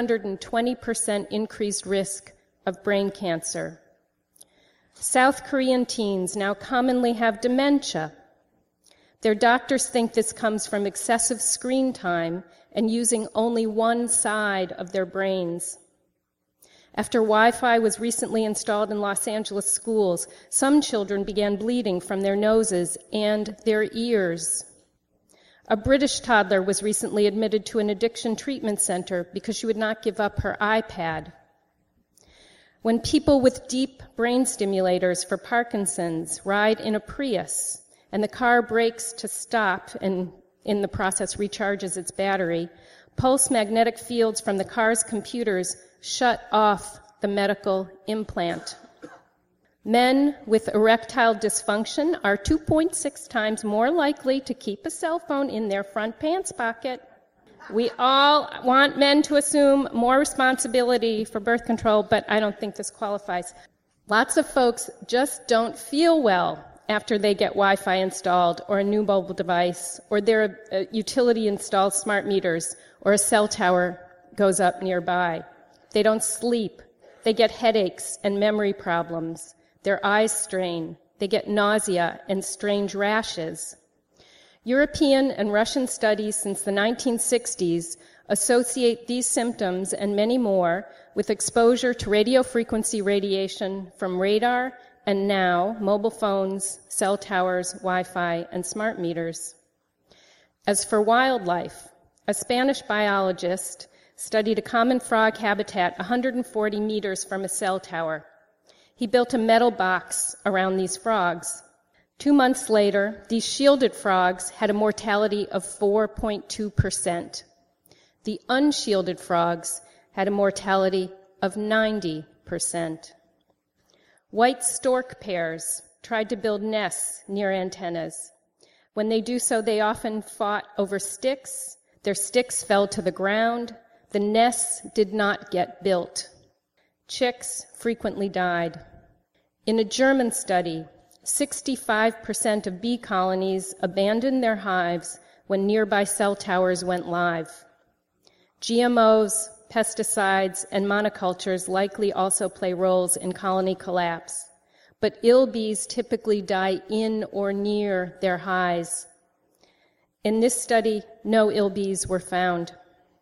420% increased risk of brain cancer. South Korean teens now commonly have dementia. Their doctors think this comes from excessive screen time and using only one side of their brains. After Wi-Fi was recently installed in Los Angeles schools, some children began bleeding from their noses and their ears. A British toddler was recently admitted to an addiction treatment center because she would not give up her iPad. When people with deep brain stimulators for Parkinson's ride in a Prius and the car brakes to stop and in the process recharges its battery, pulse magnetic fields from the car's computers shut off the medical implant. Men with erectile dysfunction are 2.6 times more likely to keep a cell phone in their front pants pocket. We all want men to assume more responsibility for birth control, but I don't think this qualifies. Lots of folks just don't feel well after they get Wi-Fi installed or a new mobile device or their utility installs smart meters or a cell tower goes up nearby. They don't sleep. They get headaches and memory problems. Their eyes strain. They get nausea and strange rashes. European and Russian studies since the 1960s associate these symptoms and many more with exposure to radio frequency radiation from radar and now mobile phones, cell towers, Wi-Fi, and smart meters. As for wildlife, a Spanish biologist studied a common frog habitat 140 meters from a cell tower. He built a metal box around these frogs. 2 months later, these shielded frogs had a mortality of 4.2%. The unshielded frogs had a mortality of 90%. White stork pairs tried to build nests near antennas. When they do so, they often fought over sticks. Their sticks fell to the ground. The nests did not get built. Chicks frequently died. In a German study, 65% of bee colonies abandoned their hives when nearby cell towers went live. GMOs, pesticides, and monocultures likely also play roles in colony collapse, but ill bees typically die in or near their hives. In this study, no ill bees were found.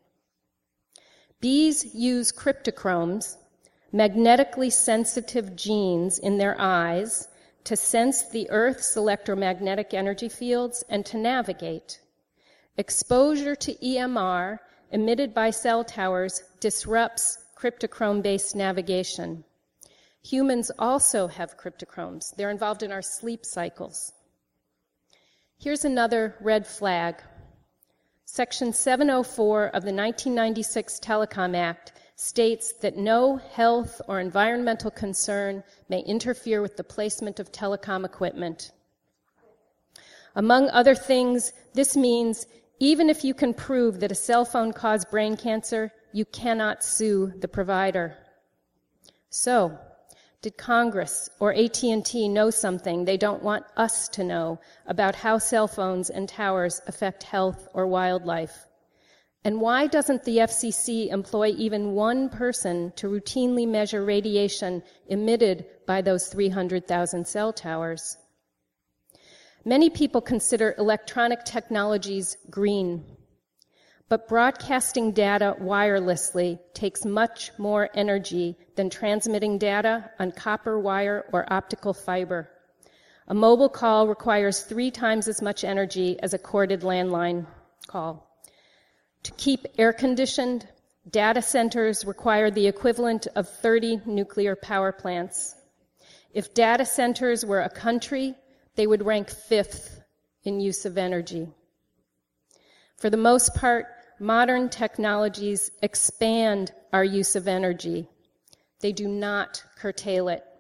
Bees use cryptochromes, magnetically sensitive genes in their eyes, to sense the Earth's electromagnetic energy fields and to navigate. Exposure to EMR emitted by cell towers disrupts cryptochrome-based navigation. Humans also have cryptochromes. They're involved in our sleep cycles. Here's another red flag. Section 704 of the 1996 Telecom Act states that no health or environmental concern may interfere with the placement of telecom equipment. Among other things, this means even if you can prove that a cell phone caused brain cancer, you cannot sue the provider. So, did Congress or AT&T know something they don't want us to know about how cell phones and towers affect health or wildlife? And why doesn't the FCC employ even one person to routinely measure radiation emitted by those 300,000 cell towers? Many people consider electronic technologies green, but broadcasting data wirelessly takes much more energy than transmitting data on copper wire or optical fiber. A mobile call requires 3 times as much energy as a corded landline call. To keep air-conditioned, data centers require the equivalent of 30 nuclear power plants. If data centers were a country, they would rank 5th in use of energy. For the most part, modern technologies expand our use of energy. They do not curtail it.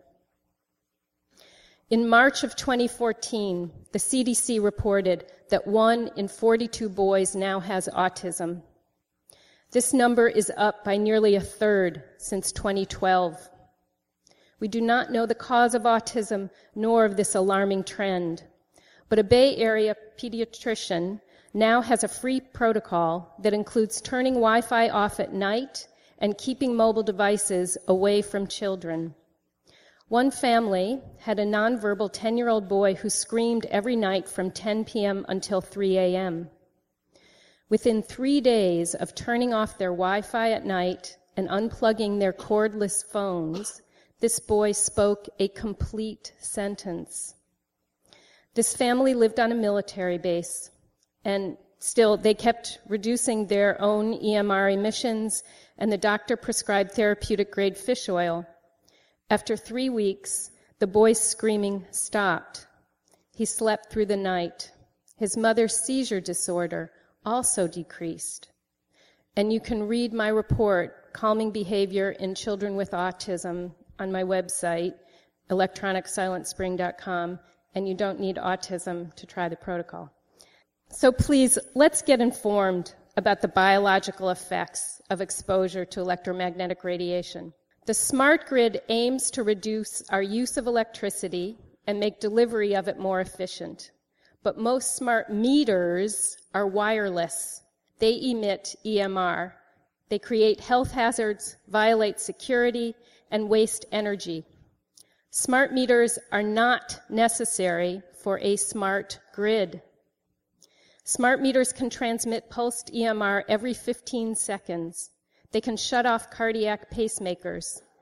In March of 2014, the CDC reported that 1 in 42 boys now has autism. This number is up by nearly a third since 2012. We do not know the cause of autism nor of this alarming trend, but a Bay Area pediatrician now has a free protocol that includes turning Wi-Fi off at night and keeping mobile devices away from children. One family had a nonverbal 10-year-old boy who screamed every night from 10 p.m. until 3 a.m. Within 3 days of turning off their Wi-Fi at night and unplugging their cordless phones, this boy spoke a complete sentence. This family lived on a military base, and still they kept reducing their own EMR emissions, and the doctor prescribed therapeutic-grade fish oil. After 3 weeks, the boy's screaming stopped. He slept through the night. His mother's seizure disorder also decreased. And you can read my report, Calming Behavior in Children with Autism, on my website, electronicsilentspring.com, and you don't need autism to try the protocol. So please, let's get informed about the biological effects of exposure to electromagnetic radiation. The smart grid aims to reduce our use of electricity and make delivery of it more efficient. But most smart meters are wireless. They emit EMR. They create health hazards, violate security, and waste energy. Smart meters are not necessary for a smart grid. Smart meters can transmit pulsed EMR every 15 seconds. They can shut off cardiac pacemakers.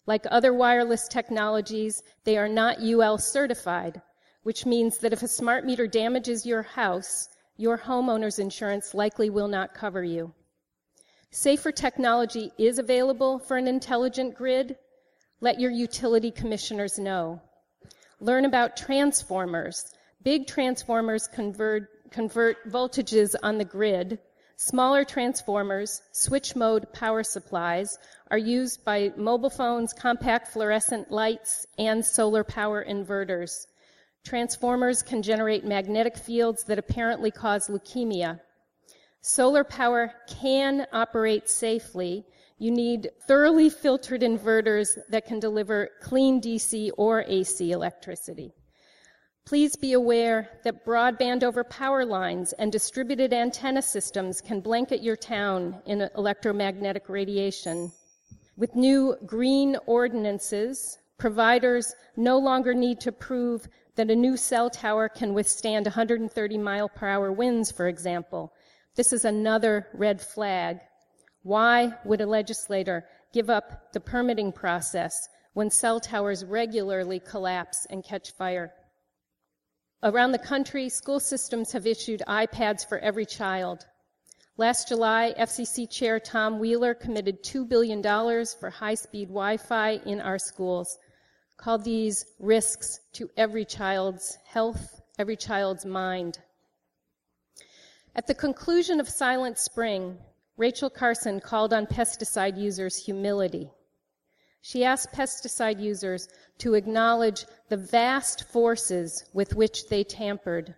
Like other wireless technologies, they are not UL certified, which means that if a smart meter damages your house, your homeowner's insurance likely will not cover you. Safer technology is available for an intelligent grid. Let your utility commissioners know. Learn about transformers. Big transformers convert voltages on the grid. Smaller transformers, switch mode power supplies, are used by mobile phones, compact fluorescent lights, and solar power inverters. Transformers can generate magnetic fields that apparently cause leukemia. Solar power can operate safely. You need thoroughly filtered inverters that can deliver clean DC or AC electricity. Please be aware that broadband over power lines and distributed antenna systems can blanket your town in electromagnetic radiation. With new green ordinances, providers no longer need to prove that a new cell tower can withstand 130 mile per hour winds, for example. This is another red flag. Why would a legislator give up the permitting process when cell towers regularly collapse and catch fire? Around the country, school systems have issued iPads for every child. Last July, FCC Chair Tom Wheeler committed $2 billion for high-speed Wi-Fi in our schools. Called these risks to every child's health, every child's mind. At the conclusion of Silent Spring, Rachel Carson called on pesticide users' humility. She asked pesticide users to acknowledge the vast forces with which they tampered.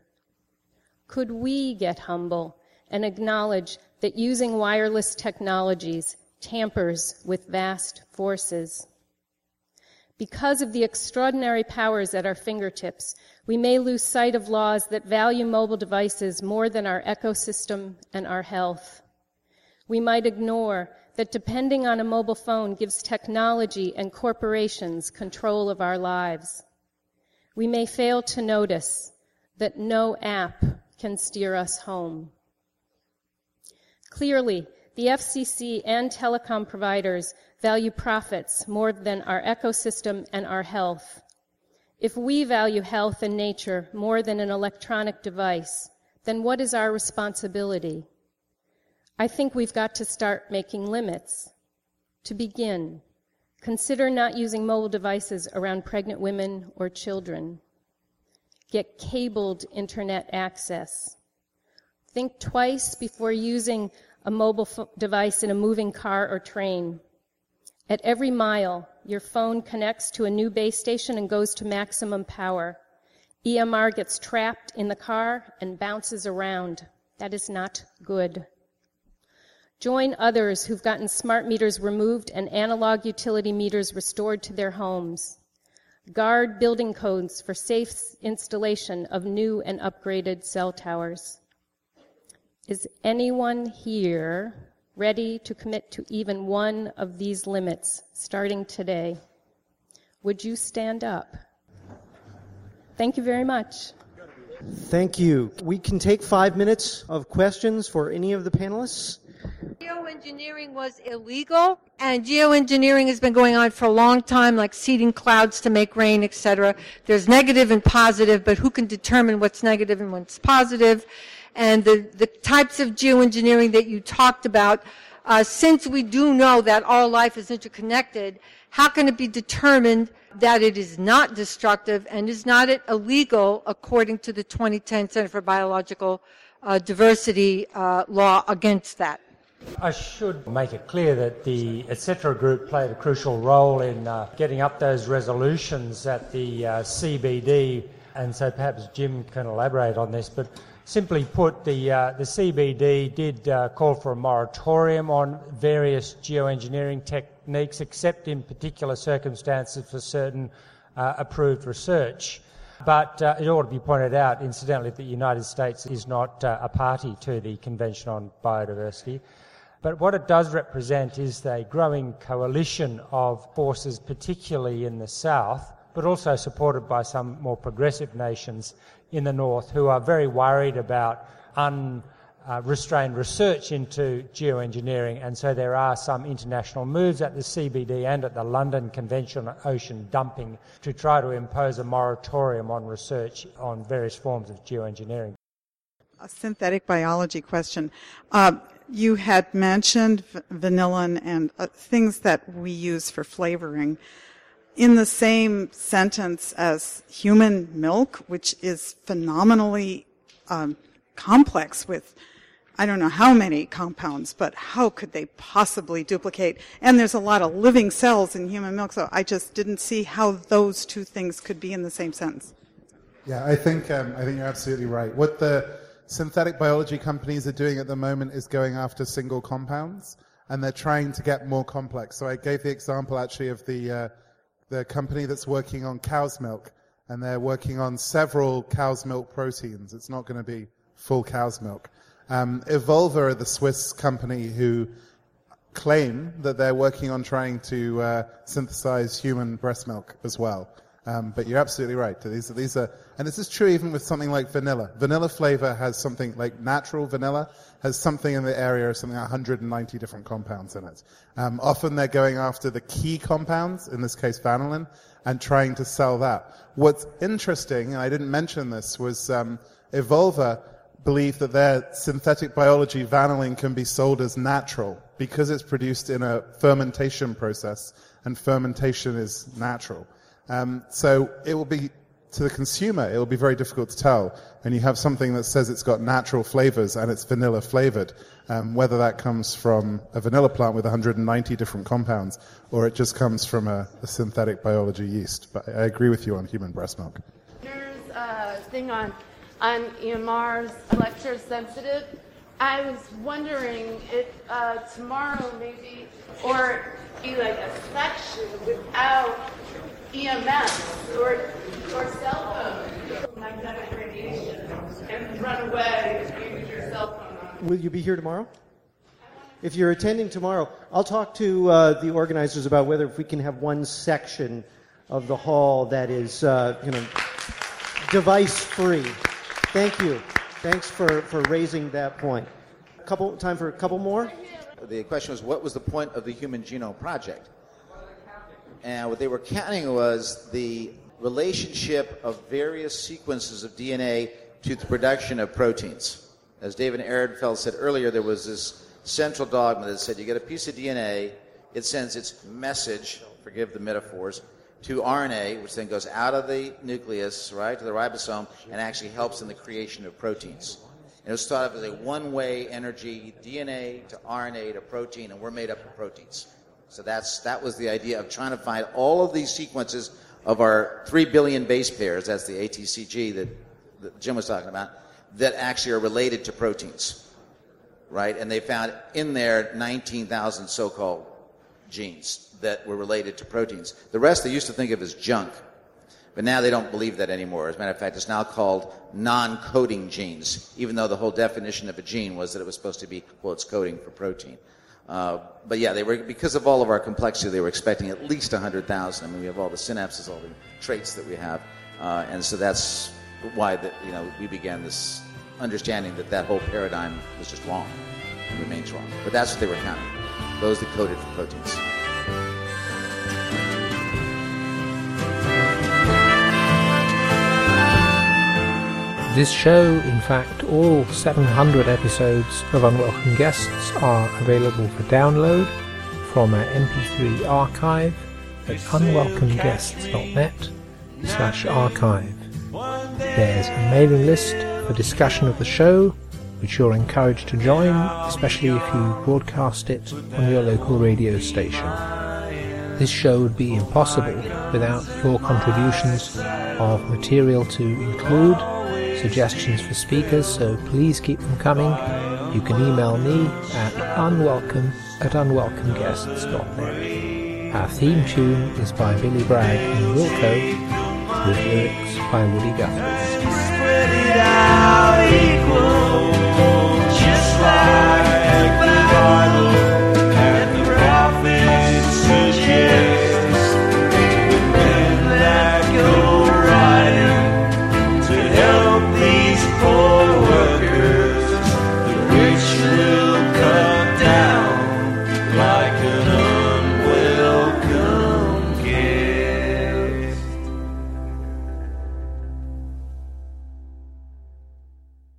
Could we get humble and acknowledge that using wireless technologies tampers with vast forces? Because of the extraordinary powers at our fingertips, we may lose sight of laws that value mobile devices more than our ecosystem and our health. We might ignore that depending on a mobile phone gives technology and corporations control of our lives. We may fail to notice that no app can steer us home. Clearly, the FCC and telecom providers value profits more than our ecosystem and our health. If we value health and nature more than an electronic device, then what is our responsibility? I think we've got to start making limits. To begin, consider not using mobile devices around pregnant women or children. Get cabled internet access. Think twice before using a mobile device in a moving car or train. At every mile, your phone connects to a new base station and goes to maximum power. EMR gets trapped in the car and bounces around. That is not good. Join others who've gotten smart meters removed and analog utility meters restored to their homes. Guard building codes for safe installation of new and upgraded cell towers. Is anyone here ready to commit to even one of these limits starting today? Would you stand up? Thank you very much. Thank you. We can take 5 minutes of questions for any of the panelists. Geoengineering was illegal, and geoengineering has been going on for a long time, like seeding clouds to make rain, etc. There's negative and positive, but who can determine what's negative and what's positive? And the types of geoengineering that you talked about, since we do know that all life is interconnected, how can it be determined that it is not destructive, and is not it illegal according to the 2010 Center for Biological Diversity law against that? I should make it clear that the etc. group played a crucial role in getting up those resolutions at the CBD, and so perhaps Jim can elaborate on this, but simply put, the CBD did call for a moratorium on various geoengineering techniques, except in particular circumstances for certain approved research. But it ought to be pointed out, incidentally, that the United States is not a party to the Convention on Biodiversity. But what it does represent is a growing coalition of forces, particularly in the south, but also supported by some more progressive nations in the north, who are very worried about restrained research into geoengineering, and so there are some international moves at the CBD and at the London Convention on Ocean Dumping to try to impose a moratorium on research on various forms of geoengineering. A synthetic biology question. You had mentioned vanillin and things that we use for flavoring in the same sentence as human milk, which is phenomenally complex with I don't know how many compounds, but how could they possibly duplicate? And there's a lot of living cells in human milk, so I just didn't see how those two things could be in the same sentence. Yeah, I think you're absolutely right. What the synthetic biology companies are doing at the moment is going after single compounds, and they're trying to get more complex. So I gave the example actually of the company that's working on cow's milk, and they're working on several cow's milk proteins. It's not going to be full cow's milk. Evolva are the Swiss company who claim that they're working on trying to synthesize human breast milk as well. But you're absolutely right. These are, and this is true even with something like vanilla. Vanilla flavor has something like natural vanilla has something in the area of something like 190 different compounds in it. Often they're going after the key compounds, in this case vanillin, and trying to sell that. What's interesting, and I didn't mention this, was Evolva believe that their synthetic biology vanillin can be sold as natural because it's produced in a fermentation process, and fermentation is natural. So it will be, to the consumer, it will be very difficult to tell. And you have something that says it's got natural flavors and it's vanilla flavored, whether that comes from a vanilla plant with 190 different compounds or it just comes from a synthetic biology yeast. But I agree with you on human breast milk. There's a thing on EMR's lecture sensitive. I was wondering if tomorrow maybe, or be like a section without EMS or cell phone, magnetic radiation, and run away with your cell phone on. Will you be here tomorrow? If you're attending tomorrow, I'll talk to the organizers about whether if we can have one section of the hall that is, device-free. Thank you. Thanks for raising that point. Time for a couple more? The question was, what was the point of the Human Genome Project? And what they were counting was the relationship of various sequences of DNA to the production of proteins. As David Ehrenfeld said earlier, there was this central dogma that said you get a piece of DNA, it sends its message, forgive the metaphors, to RNA, which then goes out of the nucleus, right, to the ribosome, and actually helps in the creation of proteins. And it was thought of as a one-way energy, DNA to RNA to protein, and we're made up of proteins. So that was the idea of trying to find all of these sequences of our 3 billion base pairs, that's the ATCG that Jim was talking about, that actually are related to proteins, right? And they found in there 19,000 so-called genes that were related to proteins. The rest they used to think of as junk, but now they don't believe that anymore. As a matter of fact, it's now called non-coding genes, even though the whole definition of a gene was that it was supposed to be, quotes, coding for protein. But yeah, they were, because of all of our complexity, they were expecting at least 100,000. I mean, we have all the synapses, all the traits that we have, and so that's why we began this understanding that whole paradigm was just wrong and remains wrong. But that's what they were counting, those that coded for proteins. This show, in fact, all 700 episodes of Unwelcome Guests are available for download from our MP3 archive at unwelcomeguests.net/archive. There's a mailing list for discussion of the show, which you're encouraged to join, especially if you broadcast it on your local radio station. This show would be impossible without your contributions of material to include, suggestions for speakers, so please keep them coming. You can email me at unwelcome@unwelcomeguests.net. Our theme tune is by Billy Bragg and Wilco, with lyrics by Woody Guthrie.